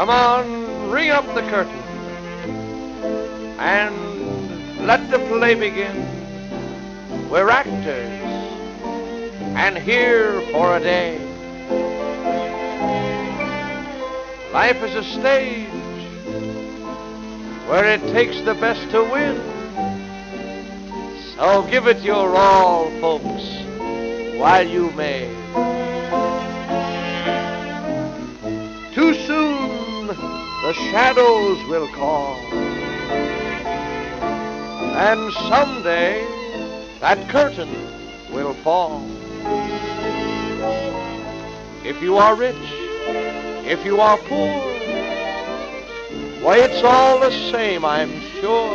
Come on, ring up the curtain, and let the play begin. We're actors, and here for a day. Life is a stage where it takes the best to win. So give it your all, folks, while you may. Too soon the shadows will call, and someday that curtain will fall. If you are rich, if you are poor, why, it's all the same, I'm sure.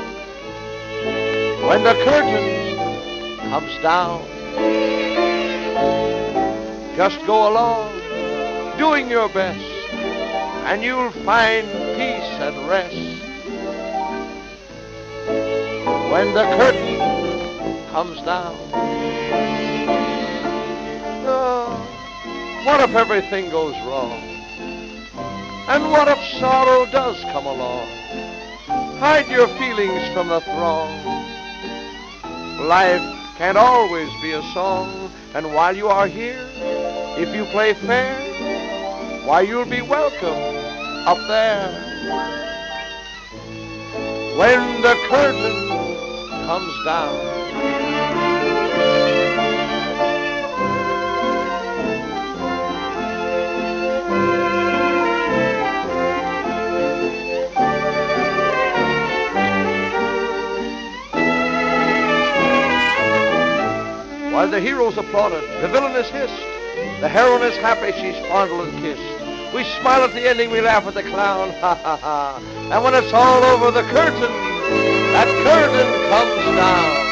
When the curtain comes down, just go along, doing your best, and you'll find peace and rest. When the curtain comes down. Oh, what if everything goes wrong? And what if sorrow does come along? Hide your feelings from the throng. Life can't always be a song, and while you are here, if you play fair, why, you'll be welcome up there. When the curtain comes down. While the hero's applauded, the villain is hissed, the heroine is happy, she's fondled and kissed. We smile at the ending, we laugh at the clown, ha ha ha. And when it's all over, the curtain, that curtain comes down.